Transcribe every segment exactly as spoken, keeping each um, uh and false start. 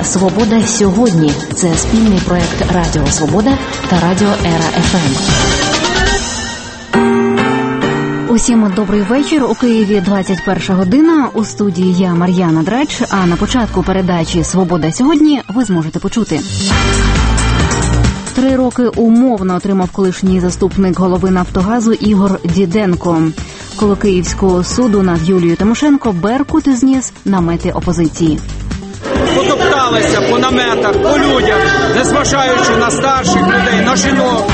«Свобода сьогодні» – це спільний проект Радіо Свобода та Радіо Ера-еф ем. Усім добрий вечір. У Києві двадцять перша година. У студії я, Мар'яна Драч. А на початку передачі «Свобода сьогодні» ви зможете почути. Три роки умовно отримав колишній заступник голови «Нафтогазу» Ігор Діденко. Коло Київського суду над Юлією Тимошенко Беркут зніс намети опозиції. Потопталися по наметах, по людях, незважаючи на старших людей, на жінок.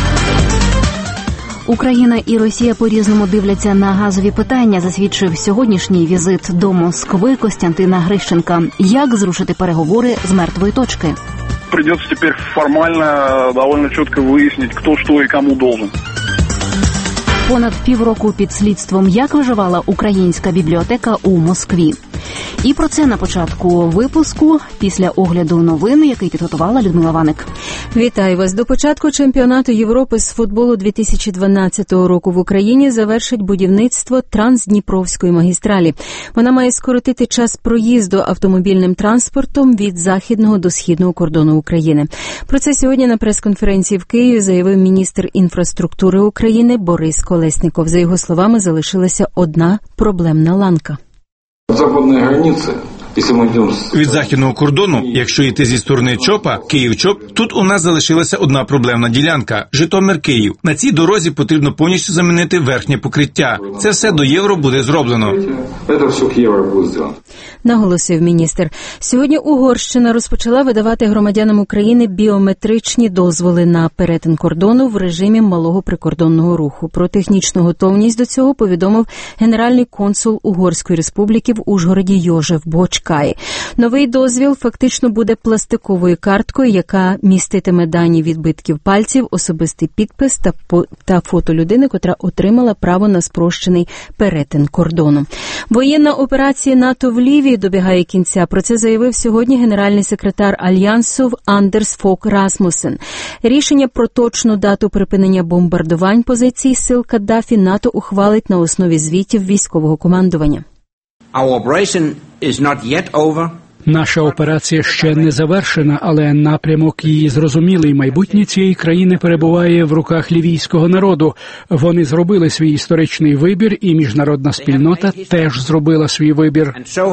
Україна і Росія по-різному дивляться на газові питання, засвідчив сьогоднішній візит до Москви Костянтина Грищенка. Як зрушити переговори з мертвої точки? Придется теперь формально довольно четко выяснить, кто что и кому должен. Понад півроку під слідством, як виживала українська бібліотека у Москві. І про це на початку випуску, після огляду новин, який підготувала Людмила Ваник. Вітаю вас. До початку чемпіонату Європи з футболу дві тисячі дванадцятого року в Україні завершить будівництво Трансдніпровської магістралі. Вона має скоротити час проїзду автомобільним транспортом від західного до східного кордону України. Про це сьогодні на прес-конференції в Києві заявив міністр інфраструктури України Борис Колесніков. За його словами, залишилася одна проблемна ланка. Западної границі. Від західного кордону, якщо йти зі сторони ЧОПа, Київ-ЧОП, тут у нас залишилася одна проблемна ділянка – Житомир-Київ. На цій дорозі потрібно повністю замінити верхнє покриття. Це все до євро буде зроблено. Наголосив міністр. Сьогодні Угорщина розпочала видавати громадянам України біометричні дозволи на перетин кордону в режимі малого прикордонного руху. Про технічну готовність до цього повідомив генеральний консул Угорської республіки в Ужгороді Йожеф Бочкай. Новий дозвіл фактично буде пластиковою карткою, яка міститиме дані відбитків пальців, особистий підпис та, по, та фото людини, котра отримала право на спрощений перетин кордону. Воєнна операція НАТО в Лівії добігає кінця. Про це заявив сьогодні генеральний секретар Альянсу Андерс Фок Расмусен. Рішення про точну дату припинення бомбардувань позицій сил Каддафі НАТО ухвалить на основі звітів військового командування. Our operation is not yet over. Наша операція ще не завершена, але напрямок її зрозумілий. Майбутнє цієї країни перебуває в руках лівійського народу. Вони зробили свій історичний вибір, і міжнародна спільнота теж зробила свій вибір.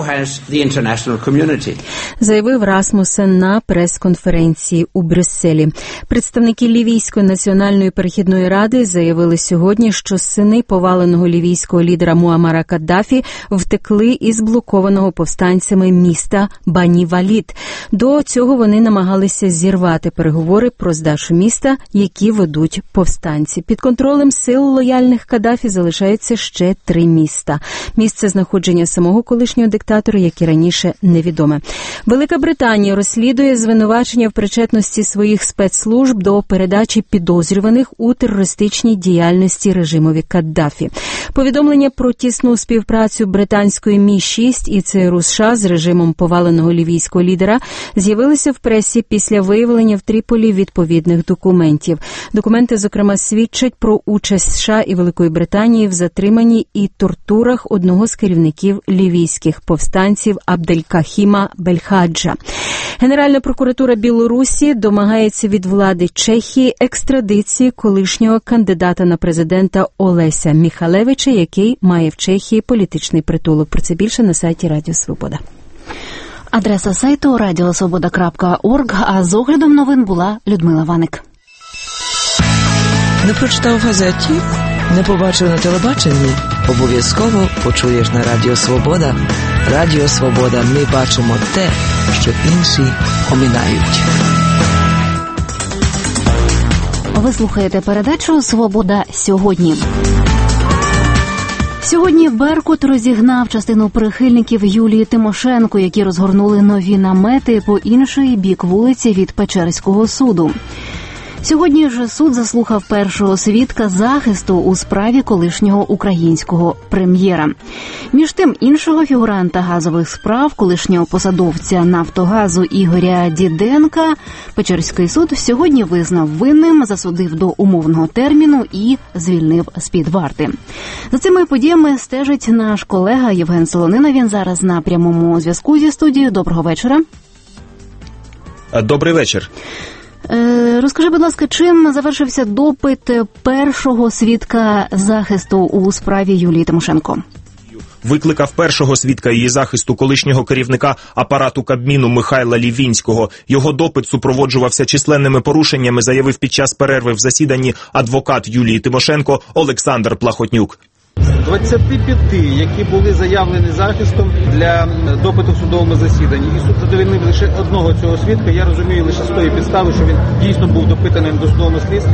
Заявив Расмусен на прес-конференції у Брюсселі. Представники Лівійської національної перехідної ради заявили сьогодні, що сини поваленого лівійського лідера Муаммара Каддафі втекли із блокованого повстанцями міста Бані-Валід. До цього вони намагалися зірвати переговори про здачу міста, які ведуть повстанці. Під контролем сил лояльних Каддафі залишаються ще три міста. Місце знаходження самого колишнього диктатора, як і раніше, невідоме. Велика Британія розслідує звинувачення в причетності своїх спецслужб до передачі підозрюваних у терористичній діяльності режимові Каддафі. Повідомлення про тісну співпрацю британської Мі шість і ЦРУ США з режимом поваленого лівійського лідера з'явилися в пресі після виявлення в Тріполі відповідних документів. Документи, зокрема, свідчать про участь США і Великої Британії в затриманні і тортурах одного з керівників лівійських повстанців Абделькахіма Бельхаджа. Генеральна прокуратура Білорусі домагається від влади Чехії екстрадиції колишнього кандидата на президента Олеся Міхалевича, який має в Чехії політичний притулок. Про це більше на сайті Радіо Свобода. Адреса сайту радіосвобода крапка орг, а з оглядом новин була Людмила Ваник. Не прочитав в газеті? Не побачив на телебаченні? Обов'язково почуєш на Радіо Свобода. Радіо Свобода. Ми бачимо те, що інші оминають. Ви слухаєте передачу «Свобода сьогодні». Сьогодні Беркут розігнав частину прихильників Юлії Тимошенко, які розгорнули нові намети по інший бік вулиці від Печерського суду. Сьогодні ж суд заслухав першого свідка захисту у справі колишнього українського прем'єра. Між тим, іншого фігуранта газових справ, колишнього посадовця «Нафтогазу» Ігоря Діденка, Печерський суд сьогодні визнав винним, засудив до умовного терміну і звільнив з-під варти. За цими подіями стежить наш колега Євген Солонина. Він зараз на прямому зв'язку зі студією. Доброго вечора. Добрий вечір. Е, розкажи, будь ласка, чим завершився допит першого свідка захисту у справі Юлії Тимошенко? Викликав першого свідка її захисту, колишнього керівника апарату Кабміну Михайла Лівінського. Його допит супроводжувався численними порушеннями, заявив під час перерви в засіданні адвокат Юлії Тимошенко Олександр Плахотнюк. З двадцяти п'яти, які були заявлені захистом для допиту в судовому засіданні, і суд задовольнив лише одного цього свідка, я розумію лише з тої підстави, що він дійсно був допитаний в досудовому слідстві.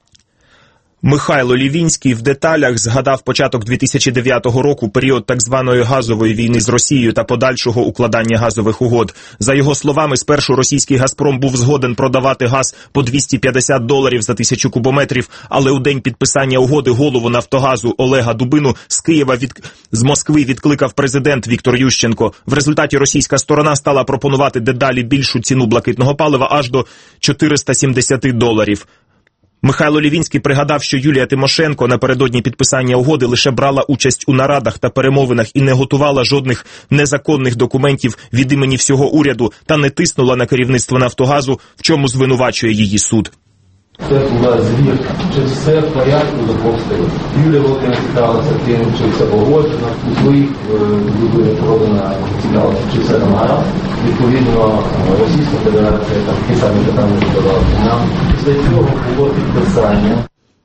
Михайло Лівінський в деталях згадав початок дві тисячі дев'ятого року, період так званої газової війни з Росією та подальшого укладання газових угод. За його словами, спершу російський «Газпром» був згоден продавати газ по двісті п'ятдесят доларів за тисячу кубометрів, але у день підписання угоди голову «Нафтогазу» Олега Дубину з Києва від... з Москви відкликав президент Віктор Ющенко. В результаті російська сторона стала пропонувати дедалі більшу ціну блакитного палива аж до чотириста сімдесят доларів. Михайло Лівінський пригадав, що Юлія Тимошенко напередодні підписання угоди лише брала участь у нарадах та перемовинах і не готувала жодних незаконних документів від імені всього уряду та не тиснула на керівництво «Нафтогазу», в чому звинувачує її суд. Це була звірка. Чи все в порядку з обох сторін? Юлія Володимирівна цікавилася тим, чи все погоджено. У своїх людини продана цікавилася, чи все там гаразд. Відповідно, Російська Федерація там ті самі питання задавала нам. Після цього було підписання.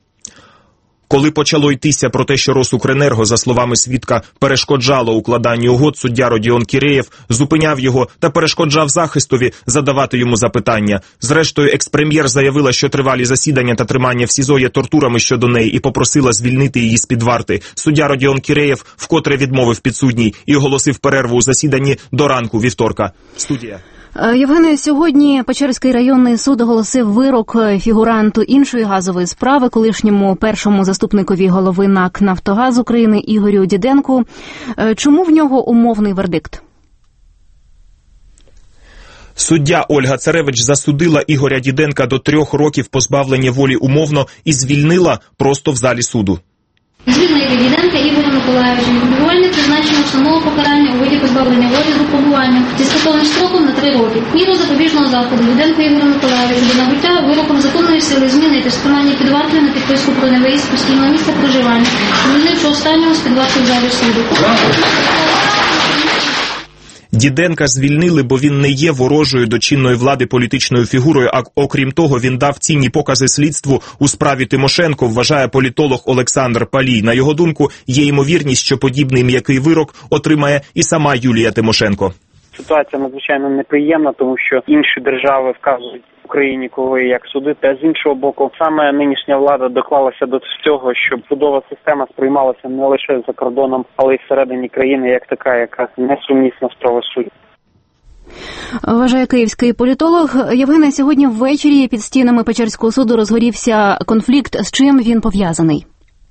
Коли почало йтися про те, що Росукренерго, за словами свідка, перешкоджало укладанню угод, суддя Родіон Кіреєв зупиняв його та перешкоджав захистові задавати йому запитання. Зрештою, експрем'єр заявила, що тривалі засідання та тримання в СІЗО є тортурами щодо неї і попросила звільнити її з-під варти. Суддя Родіон Кіреєв вкотре відмовив підсудній і оголосив перерву у засіданні до ранку вівторка. Студія. Євгене, сьогодні Печерський районний суд оголосив вирок фігуранту іншої газової справи, колишньому першому заступникові голови НАК «Нафтогаз України» Ігорю Діденку. Чому в нього умовний вердикт? Суддя Ольга Царевич засудила Ігоря Діденка до трьох років позбавлення волі умовно і звільнила просто в залі суду. Звільнити Діденка Ігоря Миколаївича від випробувальне призначення основного покарання у виді позбавлення волі з випробуванням зі скасованим строком на три роки. Міру запобіжного заходу Діденка Ігоря Миколаївича до набуття вироком законної сили змінити з тримання під вартою на підписку про невиїзд постійного місця проживання, звільнивши останнього з під варти в залі суду. Діденка звільнили, бо він не є ворожою до чинної влади політичною фігурою, а окрім того, він дав цінні покази слідству у справі Тимошенко, вважає політолог Олександр Палій. На його думку, є ймовірність, що подібний м'який вирок отримає і сама Юлія Тимошенко. Ситуація надзвичайно неприємна, тому що інші держави вказують Україні, коли як судити, а з іншого боку, саме нинішня влада доклалася до цього, щоб судова система сприймалася не лише за кордоном, але й всередині країни, як така, яка несумісна з правосуддям. Вважає київський політолог. Євгене, сьогодні ввечері під стінами Печерського суду розгорівся конфлікт. З чим він пов'язаний?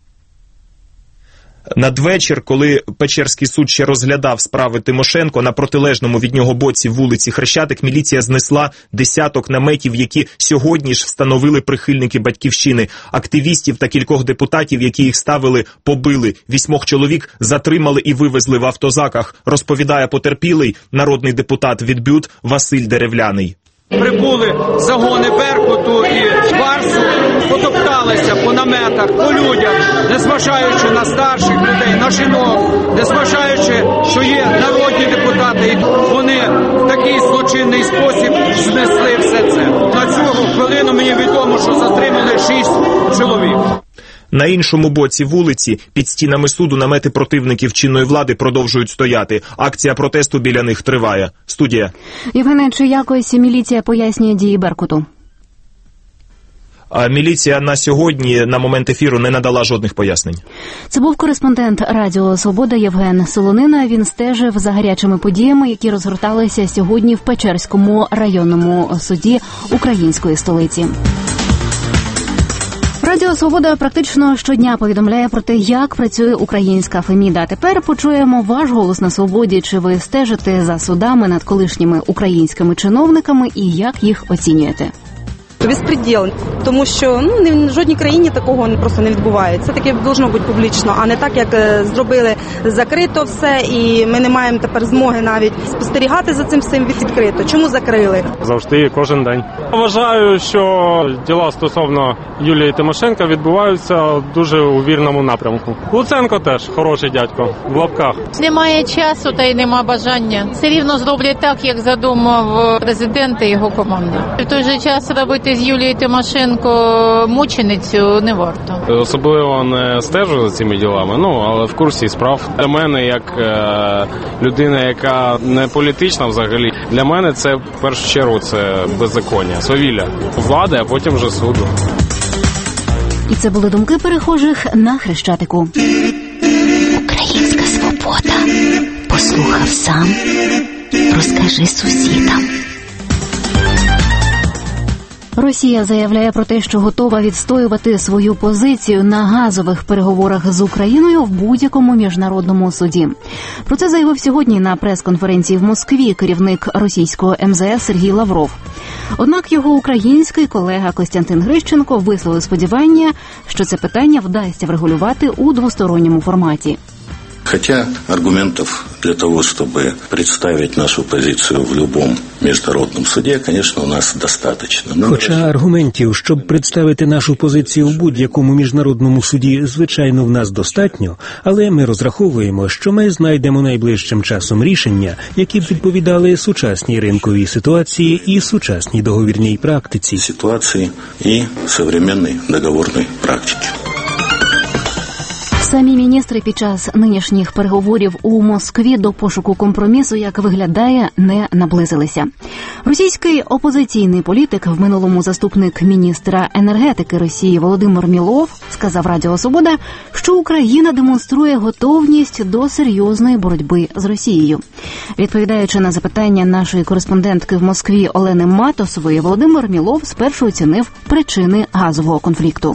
Надвечір, коли Печерський суд ще розглядав справи Тимошенко, на протилежному від нього боці вулиці Хрещатик міліція знесла десяток наметів, які сьогодні ж встановили прихильники Батьківщини. Активістів та кількох депутатів, які їх ставили, побили. Вісьмох чоловік затримали і вивезли в автозаках, розповідає потерпілий народний депутат від БЮТ Василь Деревляний. Прибули загони Беркуту і Барсу, потопталися по наметах, по людях, незважаючи на старших людей, на жінок, незважаючи, що є народні депутати, і вони в такий злочинний спосіб знесли все це. На цю хвилину мені відомо, що затримали шість чоловік. На іншому боці вулиці, під стінами суду, намети противників чинної влади продовжують стояти. Акція протесту біля них триває. Студія. Євгене, чи якось міліція пояснює дії Беркуту? А міліція на сьогодні, на момент ефіру, не надала жодних пояснень. Це був кореспондент Радіо Свобода Євген Солонина. Він стежив за гарячими подіями, які розгорталися сьогодні в Печерському районному суді української столиці. Радіо «Свобода» практично щодня повідомляє про те, як працює українська Феміда. Тепер почуємо ваш голос на свободі. Чи ви стежите за судами над колишніми українськими чиновниками і як їх оцінюєте? Безпреділ, тому що ну в жодній країні такого просто не відбувається. Це таке должно бути публічно, а не так, як зробили закрито все, і ми не маємо тепер змоги навіть спостерігати за цим всім відкрито. Чому закрили? Завжди, кожен день. Вважаю, що діла стосовно Юлії Тимошенко відбуваються дуже у вірному напрямку. Луценко теж хороший дядько, в лапках. Немає часу та й нема бажання. Все рівно зроблять так, як задумав президент і його команда. В той же час робити з Юлією Тимошенко мученицю не варто. Особливо не стежу за цими ділами, ну, але в курсі справ. Для мене, як е, людина, яка не політична взагалі, для мене це, в першу чергу, це беззаконня, свавілля влади, а потім вже суду. І це були думки перехожих на Хрещатику. Українська свобода. Послухав сам, розкажи сусідам. Росія заявляє про те, що готова відстоювати свою позицію на газових переговорах з Україною в будь-якому міжнародному суді. Про це заявив сьогодні на прес-конференції в Москві керівник російського ем зе ес Сергій Лавров. Однак його український колега Костянтин Грищенко висловив сподівання, що це питання вдасться врегулювати у двосторонньому форматі. Хотя аргументов для того, чтобы представить нашу позицию в любом международном суде, конечно, у нас достаточно. Но... Хоча аргументів, щоб представити нашу позицію в будь-якому міжнародному суді, звичайно, в нас достатньо, але ми розраховуємо, що ми знайдемо найближчим часом рішення, які б відповідали сучасній ринковій ситуації і сучасній договірній практиці. Ситуації і сучасної договірної практики. Самі міністри під час нинішніх переговорів у Москві до пошуку компромісу, як виглядає, не наблизилися. Російський опозиційний політик, в минулому заступник міністра енергетики Росії Володимир Мілов, сказав Радіо Свобода, що Україна демонструє готовність до серйозної боротьби з Росією. Відповідаючи на запитання нашої кореспондентки в Москві Олени Матосової, Володимир Мілов спершу оцінив причини газового конфлікту.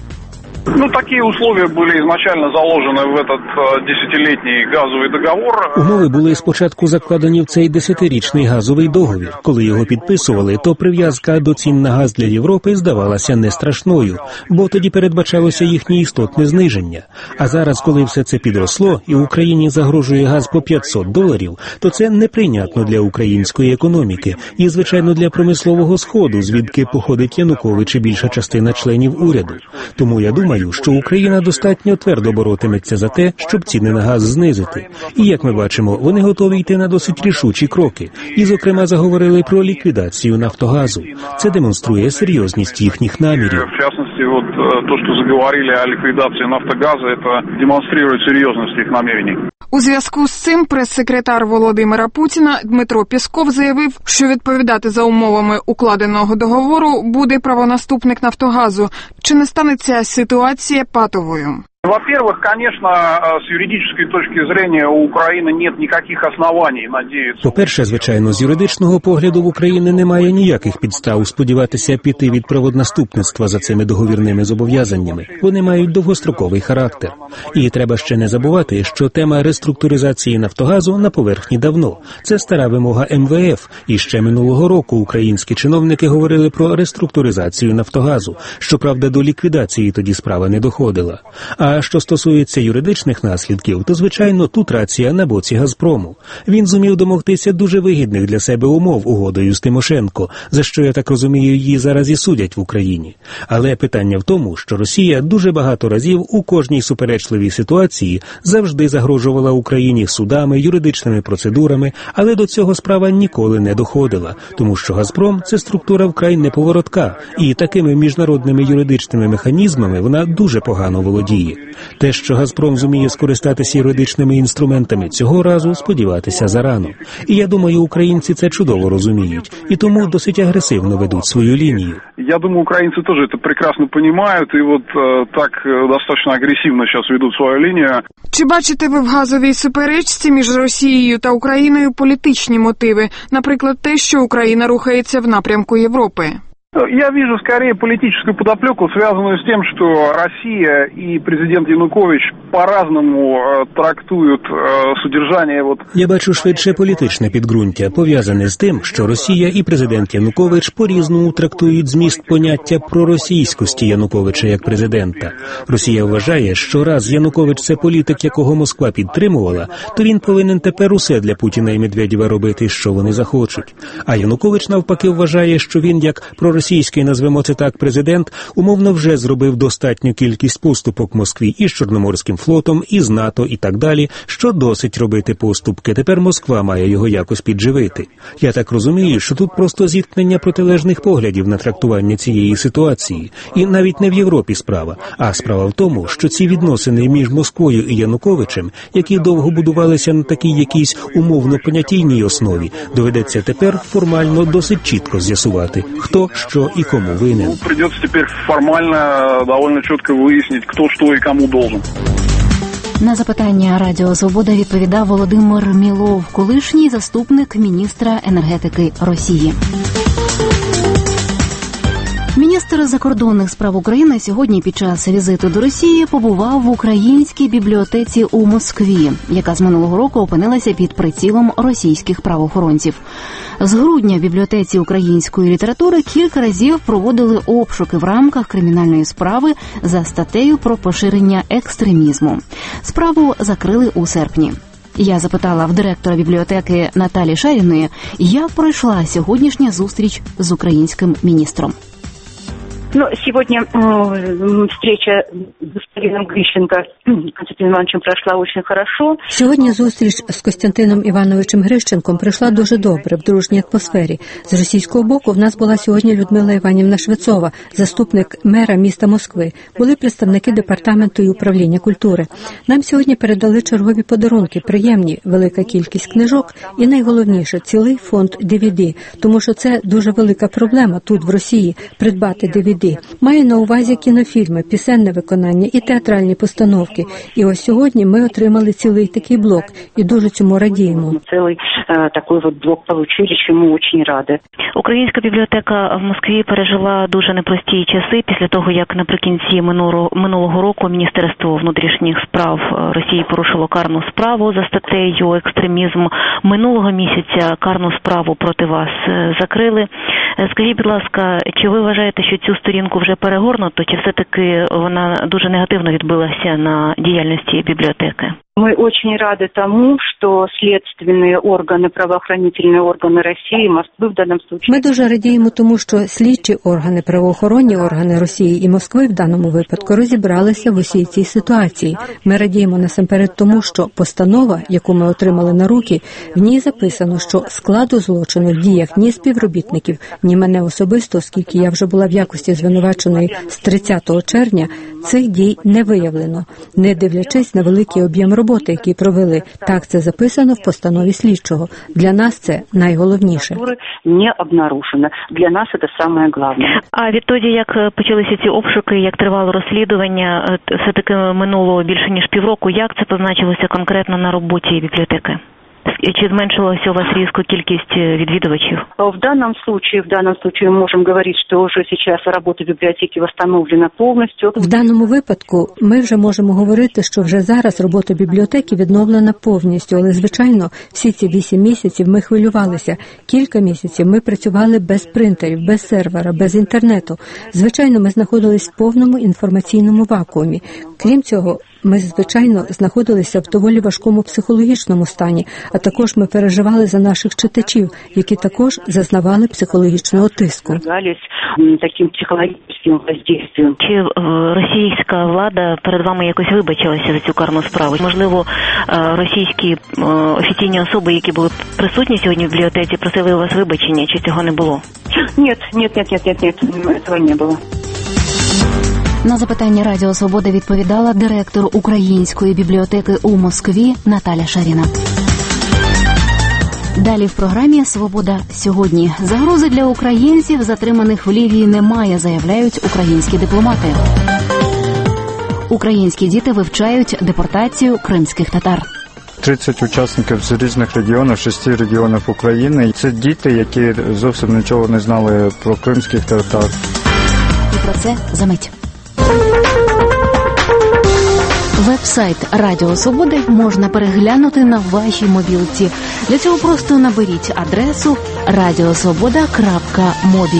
Ну, такие условия были изначально заложены в этот десятилетний газовый договор. Умови були спочатку закладені в цей десятирічний газовий договір. Коли його підписували, то прив'язка до цін на газ для Європи здавалася не страшною, бо тоді передбачалося їхнє істотне зниження. А зараз, коли все це підросло і Україні загрожує газ по п'ятсот доларів, то це неприйнятно для української економіки і, звичайно, для промислового сходу, звідки походить Янукович і більша частина членів уряду. Тому я думаю, що Україна достатньо твердо боротиметься за те, щоб ціни на газ знизити. І, як ми бачимо, вони готові йти на досить рішучі кроки. І, зокрема, заговорили про ліквідацію «Нафтогазу». Це демонструє серйозність їхніх намірів. В частности, вот то, что заговорили о ликвидации «Нафтогаза», это демонстрирует серьезность их намерений. У зв'язку з цим прес-секретар Володимира Путіна Дмитро Пєсков заявив, що відповідати за умовами укладеного договору буде правонаступник «Нафтогазу». Чи не стане ця ситуація патовою? Во-первых, конечно, с юридической точки зрения у Украины нет никаких оснований надеяться. По-перше, звичайно, з юридичного погляду в Україні немає ніяких підстав сподіватися піти від правонаступництва за цими договірними зобов'язаннями. Вони мають довгостроковий характер. І треба ще не забувати, що тема реструктуризації «Нафтогазу» на поверхні давно. Це стара вимога ем ве еф. І ще минулого року українські чиновники говорили про реструктуризацію «Нафтогазу». Щоправда, до ліквідації тоді справа не доходила. А А що стосується юридичних наслідків, то, звичайно, тут рація на боці «Газпрому». Він зумів домогтися дуже вигідних для себе умов угодою з Тимошенко, за що, я так розумію, її зараз і судять в Україні. Але питання в тому, що Росія дуже багато разів у кожній суперечливій ситуації завжди загрожувала Україні судами, юридичними процедурами, але до цього справа ніколи не доходила, тому що «Газпром» – це структура вкрай неповоротка, і такими міжнародними юридичними механізмами вона дуже погано володіє. Те, що «Газпром» зуміє скористатися юридичними інструментами цього разу, сподіватися зарано. І я думаю, українці це чудово розуміють, і тому досить агресивно ведуть свою лінію. Я думаю, українці теж це прекрасно розуміють, і от е, так достатньо агресивно зараз ведуть свою лінію. Чи бачите ви в газовій суперечці між Росією та Україною політичні мотиви? Наприклад, те, що Україна рухається в напрямку Європи? Я вижу скорее политическую подоплеку, связанную с тем, что Россия и президент Янукович по-разному э, трактуют э, содержание. Вот... Я бачу швидше політичне підґрунтя, пов'язане з тим, що Росія і президент Янукович по-різному трактують зміст поняття проросійськості Януковича як президента. Росія вважає, що раз Янукович – це політик, якого Москва підтримувала, то він повинен тепер усе для Путіна і Медведєва робити, що вони захочуть. А Янукович навпаки вважає, що він як проросійський Російський, назвемо це так, президент, умовно вже зробив достатню кількість поступок Москві і з Чорноморським флотом, і з НАТО, і так далі, що досить робити поступки. Тепер Москва має його якось підживити. Я так розумію, що тут просто зіткнення протилежних поглядів на трактування цієї ситуації. І навіть не в Європі справа, а справа в тому, що ці відносини між Москвою і Януковичем, які довго будувалися на такій якійсь умовно-понятійній основі, доведеться тепер формально досить чітко з'ясувати, хто, що и кому винен. Ну, придется теперь формально довольно четко выяснить, кто что и кому должен. На запитання Радіо Свобода відповідав Володимир Мілов, колишній заступник міністра енергетики Росії. Міністр закордонних справ України сьогодні під час візиту до Росії побував в українській бібліотеці у Москві, яка з минулого року опинилася під прицілом російських правоохоронців. З грудня в бібліотеці української літератури кілька разів проводили обшуки в рамках кримінальної справи за статтею про поширення екстремізму. Справу закрили у серпні. Я запитала в директора бібліотеки Наталі Шаріної, як пройшла сьогоднішня зустріч з українським міністром. Ну, сегодня э, встреча с господином Грищенко, Константином Ивановичем, прошла очень хорошо. Сьогодні зустріч з Костянтином Івановичем Грищенком пройшла дуже добре, в дружній атмосфері. З російського боку в нас була сьогодні Людмила Іванівна Швецова, заступник мера міста Москви. Були представники департаменту і управління культури. Нам сьогодні передали чергові подарунки, приємні, велика кількість книжок і найголовніше – цілий фонд ді ві ді, тому що це дуже велика проблема тут, в Росії, придбати ді ві ді. Має на увазі кінофільми, пісенне виконання і театральні постановки. І ось сьогодні ми отримали цілий такий блок і дуже цьому радіємо. Цілий е, такий от блок отримали, чому дуже раді. Українська бібліотека в Москві пережила дуже непрості часи після того, як наприкінці минулого, минулого року Міністерство внутрішніх справ Росії порушило карну справу за статтею екстремізм. Минулого місяця карну справу проти вас закрили. Скажіть, будь ласка, чи ви вважаєте, що цю сторінку вже перегорнуто, чи все-таки вона дуже негативно відбилася на діяльності бібліотеки? Мы очень рады тому, что следственные органы, правоохранительные органы России, Москвы в данном случае... Ми дуже радіємо тому, що слідчі органи, правоохоронні органи Росії і Москви в даному випадку розібралися в усій цій ситуації. Ми радіємо насамперед тому, що постанова, яку ми отримали на руки, в ній записано, що складу злочину в діях ні співробітників, ні мене особисто, оскільки я вже була в якості звинуваченої з тридцятого червня, цих дій не виявлено, не дивлячись на великий об'єм роботи. роботи, які провели. Так це записано в постанові слідчого. Для нас це найголовніше. Не обнаружено. Для нас це саме головне. А відтоді, як почалися ці обшуки, як тривало розслідування, все-таки минуло більше ніж півроку, як це позначилося конкретно на роботі бібліотеки? Чи зменшилася у вас різко кількість відвідувачів? В данном случае, в данном случае можем говорить, что уже сейчас работа библиотеки восстановлена повністю. В даному випадку ми вже можемо говорити, що вже зараз робота бібліотеки відновлена повністю, але, звичайно, всі ці вісім місяців ми хвилювалися. Кілька місяців ми працювали без принтерів, без сервера, без інтернету. Звичайно, ми знаходились в повному інформаційному вакуумі. Крім цього, ми, звичайно, знаходилися в доволі важкому психологічному стані, а також ми переживали за наших читачів, які також зазнавали психологічного тиску. Таким психологічним воздействием. Чи російська влада перед вами якось вибачилася за цю карну справу? Можливо, російські офіційні особи, які були присутні сьогодні в бібліотеці, просили у вас вибачення, чи цього не було? Ні, ні, ні, ні, ні, ні, цього не було. На запитання Радіо Свобода відповідала директор Української бібліотеки у Москві Наталя Шаріна. Далі в програмі «Свобода сьогодні». Загрози для українців, затриманих в Лівії, немає, заявляють українські дипломати. Українські діти вивчають депортацію кримських татар. тридцять учасників з різних регіонів, шести регіонів України. Це діти, які зовсім нічого не знали про кримських татар. І про це за мить. Веб-сайт Радіо Свобода можна переглянути на вашій мобілці. Для цього просто наберіть адресу радіосвобода крапка мобі.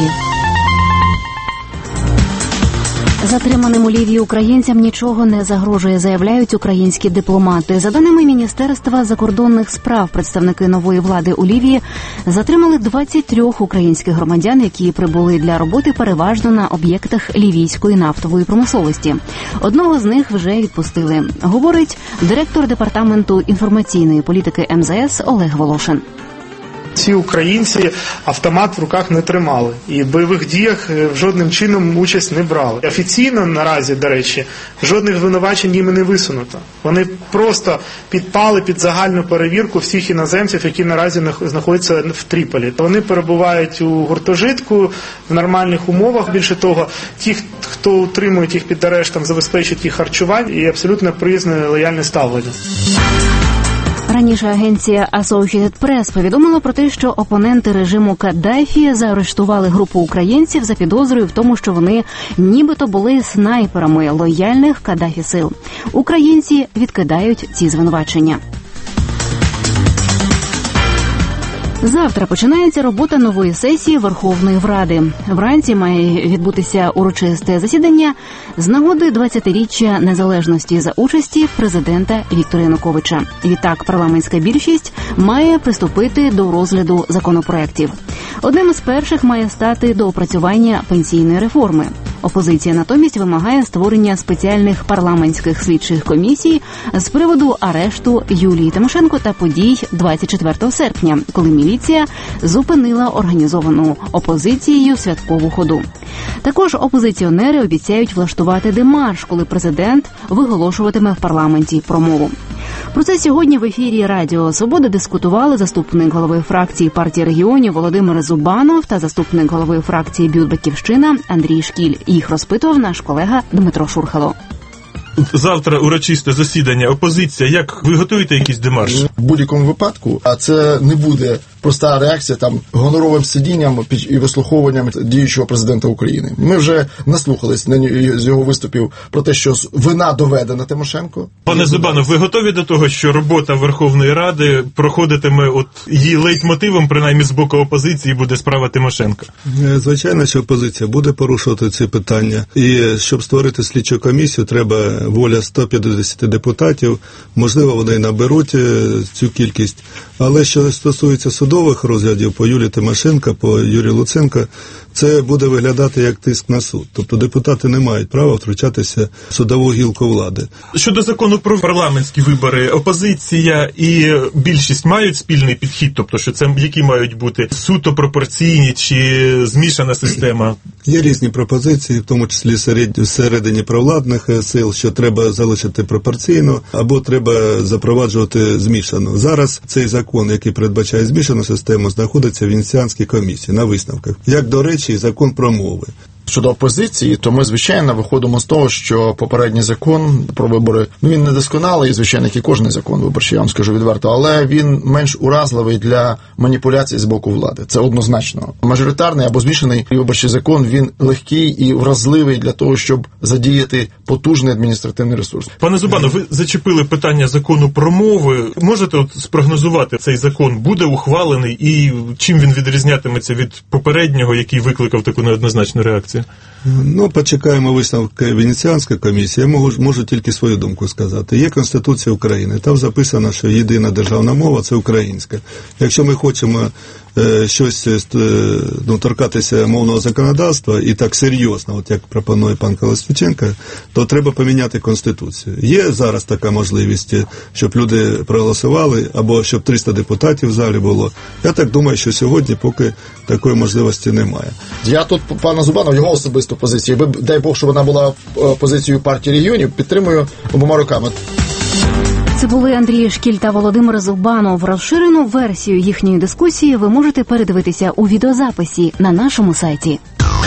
Затриманим у Лівії українцям нічого не загрожує, заявляють українські дипломати. За даними Міністерства закордонних справ, представники нової влади у Лівії затримали двадцять три українських громадян, які прибули для роботи переважно на об'єктах лівійської нафтової промисловості. Одного з них вже відпустили, говорить директор департаменту інформаційної політики ем зе ес Олег Волошин. Ці українці автомат в руках не тримали і в бойових діях жодним чином участь не брали. Офіційно наразі, до речі, жодних звинувачень їм не висунуто. Вони просто підпали під загальну перевірку всіх іноземців, які наразі знаходяться в Тріполі. Вони перебувають у гуртожитку в нормальних умовах. Більше того, ті, хто утримують їх під арештом, забезпечують їх харчування і абсолютно приязне лояльне ставлення. Раніше агенція Associated Press повідомила про те, що опоненти режиму Каддафі заарештували групу українців за підозрою в тому, що вони нібито були снайперами лояльних Каддафі сил. Українці відкидають ці звинувачення. Завтра починається робота нової сесії Верховної Ради. Вранці має відбутися урочисте засідання з нагоди двадцятиріччя незалежності за участі президента Віктора Януковича. Відтак парламентська більшість має приступити до розгляду законопроєктів. Одним із перших має стати доопрацювання пенсійної реформи. Опозиція натомість вимагає створення спеціальних парламентських слідчих комісій з приводу арешту Юлії Тимошенко та подій двадцять четвертого серпня, коли міліція зупинила організовану опозицією святкову ходу. Також опозиціонери обіцяють влаштувати демарш, коли президент виголошуватиме в парламенті промову. Про це сьогодні в ефірі Радіо Свобода дискутували заступник голови фракції партії регіонів Володимир Зубанов та заступник голови фракції «Бют-Батьківщина» Андрій Шкіль. Їх розпитував наш колега Дмитро Шурхало. Завтра урочисте засідання. Опозиція, як ви готуєте якийсь демарш? В будь-якому випадку, а це не буде проста реакція там гоноровим сидінням і вислуховуванням діючого президента України. Ми вже наслухались з його виступів про те, що вина доведена Тимошенко. Пане Зубанов, ви готові до того, що робота Верховної Ради проходитиме от її лейтмотивом, принаймні з боку опозиції, буде справа Тимошенка? Звичайно, що опозиція буде порушувати ці питання. І щоб створити слідчу комісію, треба воля сто п'ятдесят депутатів. Можливо, вони наберуть цю кількість. Але що стосується судових розглядів по Юлії Тимошенко, по Юрію Луценко, це буде виглядати як тиск на суд. Тобто депутати не мають права втручатися в судову гілку влади. Щодо закону про парламентські вибори, опозиція і більшість мають спільний підхід? Тобто, що це які мають бути суто пропорційні чи змішана система? Є різні пропозиції, в тому числі всередині провладних сил, що треба залишити пропорційно, або треба запроваджувати змішану. Зараз цей закон, який передбачає змішану систему, знаходиться в Венеціанській комісії на висновках. Як, до речі, і закон про мови. Щодо опозиції, то ми, звичайно, виходимо з того, що попередній закон про вибори, ну, він недосконалий, звичайно, як і кожний закон виборчий, я вам скажу відверто, але він менш уразливий для маніпуляцій з боку влади. Це однозначно. Мажоритарний або змішаний виборчий закон, він легкий і вразливий для того, щоб задіяти потужний адміністративний ресурс. Пане Зубанов, ви зачепили питання закону про мови. Можете от спрогнозувати, цей закон буде ухвалений і чим він відрізнятиметься від попереднього, який викликав таку неоднозначну реакцію? Ну, почекаємо висновки Венеціанської комісії. Я можу, можу тільки свою думку сказати. Є Конституція України. Там записано, що єдина державна мова – це українська. Якщо ми хочемо е, щось е, ну, торкатися мовного законодавства і так серйозно, от як пропонує пан Колесніченко, то треба поміняти Конституцію. Є зараз така можливість, щоб люди проголосували, або щоб триста депутатів в залі було. Я так думаю, що сьогодні поки такої можливості немає. Я тут, пана Зубанова, його особисту позицію, якби, дай Бог, щоб вона була позицією партії регіонів, підтримую обома руками. Це були Андрій Шкіль та Володимир Зубанов. Розширену версію їхньої дискусії ви можете передивитися у відеозаписі на нашому сайті.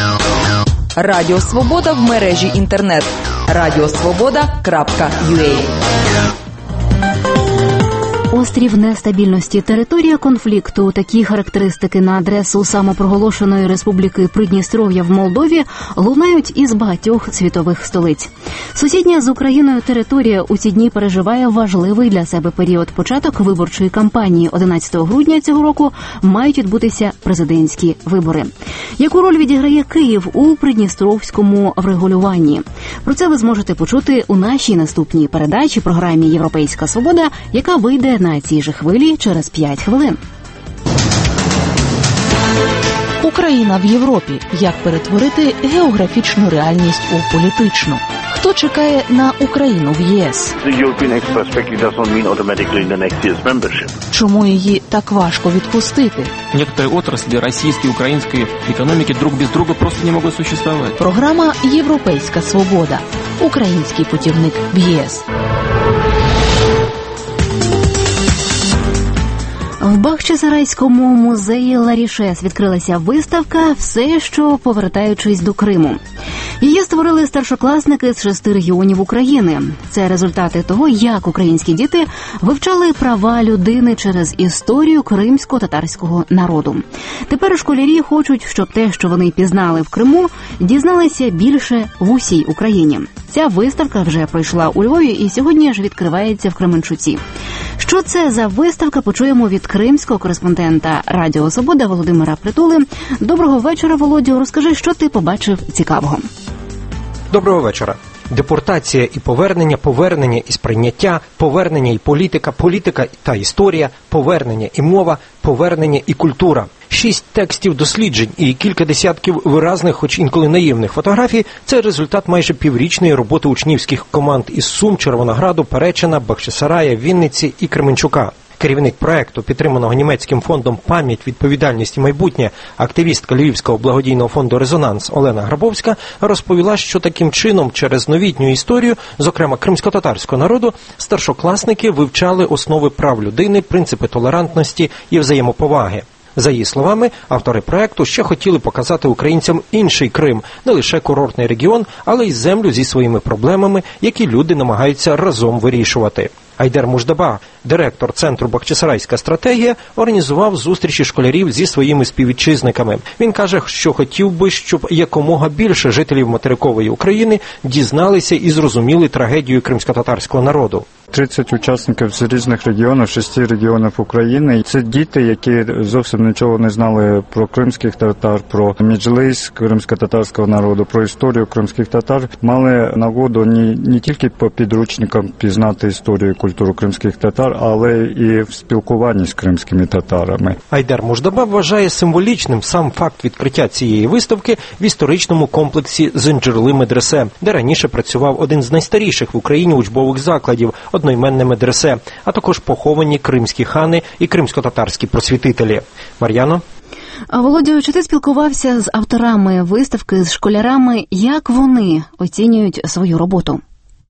Радіо Свобода в мережі інтернет. радіосвобода крапка ю а Острів нестабільності, територія конфлікту. Такі характеристики на адресу самопроголошеної республіки Придністров'я в Молдові лунають із багатьох світових столиць. Сусідня з Україною територія у ці дні переживає важливий для себе період. Початок виборчої кампанії. одинадцятого грудня цього року мають відбутися президентські вибори. Яку роль відіграє Київ у придністровському врегулюванні? Про це ви зможете почути у нашій наступній передачі програмі «Європейська свобода», яка вийде на цій же хвилі через п'ять хвилин. Україна в Європі. Як перетворити географічну реальність у політичну? Хто чекає на Україну в ЄС? Чому її так важко відпустити? Некоторые отрасли российской и украинской экономики друг без друга просто не могут существовать. Програма «Європейська свобода». Український путівник в ЄС. В Бахчисарайському музеї Ларішес відкрилася виставка «Все, що повертаючись до Криму». Її створили старшокласники з шести регіонів України. Це результати того, як українські діти вивчали права людини через історію кримсько-татарського народу. Тепер школярі хочуть, щоб те, що вони пізнали в Криму, дізналися більше в усій Україні. Ця виставка вже пройшла у Львові і сьогодні ж відкривається в Кременчуці. Що це за виставка, почуємо від кримського кореспондента Радіо Свобода Володимира Притули. Доброго вечора, Володю. Розкажи, що ти побачив цікавого. Доброго вечора. Депортація і повернення, повернення і сприйняття, повернення і політика, політика та історія, повернення і мова, повернення і культура. Шість текстів досліджень і кілька десятків виразних, хоч інколи наївних фотографій – це результат майже піврічної роботи учнівських команд із Сум, Червонограду, Перечина, Бахчисарая, Вінниці і Кременчука. Керівник проекту, підтриманого німецьким фондом «Пам'ять, відповідальність і майбутнє», активістка Львівського благодійного фонду «Резонанс» Олена Грабовська розповіла, що таким чином через новітню історію, зокрема кримсько-татарського народу, старшокласники вивчали основи прав людини, принципи толерантності і взаємоповаги. За її словами, автори проекту ще хотіли показати українцям інший Крим, не лише курортний регіон, але й землю зі своїми проблемами, які люди намагаються разом вирішувати. Айдер Муждаба, директор Центру «Бахчисарайська стратегія», організував зустрічі школярів зі своїми співвітчизниками. Він каже, що хотів би, щоб якомога більше жителів материкової України дізналися і зрозуміли трагедію кримсько-татарського народу. тридцять учасників з різних регіонів, шести регіонів України. Це діти, які зовсім нічого не знали про кримських татар, про меджлис кримсько-татарського народу, про історію кримських татар. Мали нагоду не, не тільки по підручникам пізнати історію і культуру кримських татар, але і в спілкуванні з кримськими татарами. Айдер Муждаба вважає символічним сам факт відкриття цієї виставки в історичному комплексі Зинджирли медресе, де раніше працював один з найстаріших в Україні учбових закладів – одноіменне медресе, а також поховані кримські хани і кримсько-татарські просвітителі. Мар'яно? А, Володю, чи ти спілкувався з авторами виставки, з школярами? Як вони оцінюють свою роботу?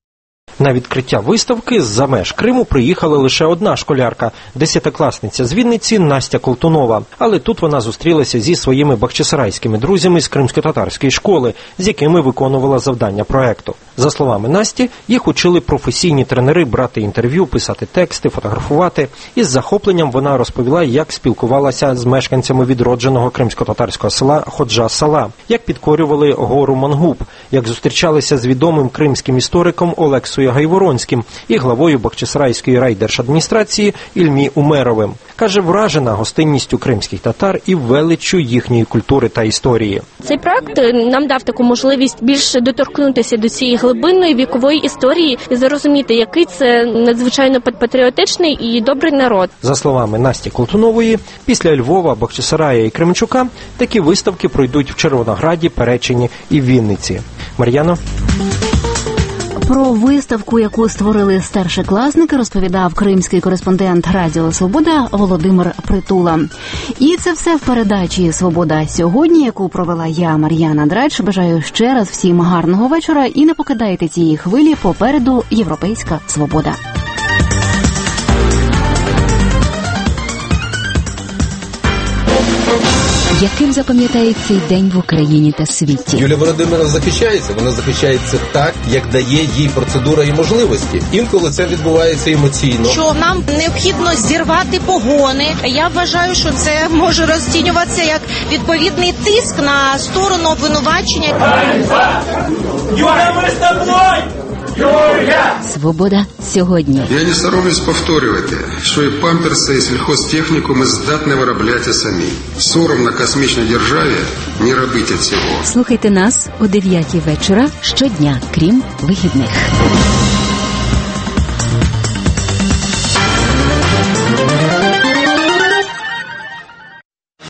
На відкриття виставки з-за меж Криму приїхала лише одна школярка – десятикласниця з Вінниці Настя Колтунова. Але тут вона зустрілася зі своїми бахчисарайськими друзями з кримсько-татарської школи, з якими виконувала завдання проекту. За словами Насті, їх учили професійні тренери брати інтерв'ю, писати тексти, фотографувати. Із захопленням вона розповіла, як спілкувалася з мешканцями відродженого кримсько-татарського села Ходжа-Сала, як підкорювали гору Мангуб, як зустрічалися з відомим кримським істориком Олексою Гайворонським і главою Бахчисарайської райдержадміністрації Ільмі Умеровим. Каже, вражена гостинністю кримських татар і величчю їхньої культури та історії. Цей проект нам дав таку можливість більше доторкнутися до цієї глибинної вікової історії і зрозуміти, який це надзвичайно патріотичний і добрий народ. За словами Насті Колтунової, після Львова, Бахчисарая і Кременчука такі виставки пройдуть в Червонограді, Перечині і Вінниці. Мар'яно? Про виставку, яку створили старшокласники, розповідав кримський кореспондент Радіо Свобода Володимир Притула. І це все в передачі «Свобода сьогодні», яку провела я, Мар'яна Драч. Бажаю ще раз всім гарного вечора і не покидайте цієї хвилі, попереду «Європейська свобода». Яким запам'ятає цей день в Україні та світі? Юлія Володимирівна захищається, вона захищається так, як дає їй процедура і можливості. Інколи це відбувається емоційно. Що нам необхідно зірвати погони. Я вважаю, що це може розцінюватися як відповідний тиск на сторону обвинувачення. Юля, ми з тобою! Юля! Свобода сьогодні. Я не соромлюсь повторювати, що і памперси, і сільхозтехніку ми здатні виробляти самі. Соромно космічній державі не робити цього. Слухайте нас о дев'ятій вечора щодня, крім вихідних.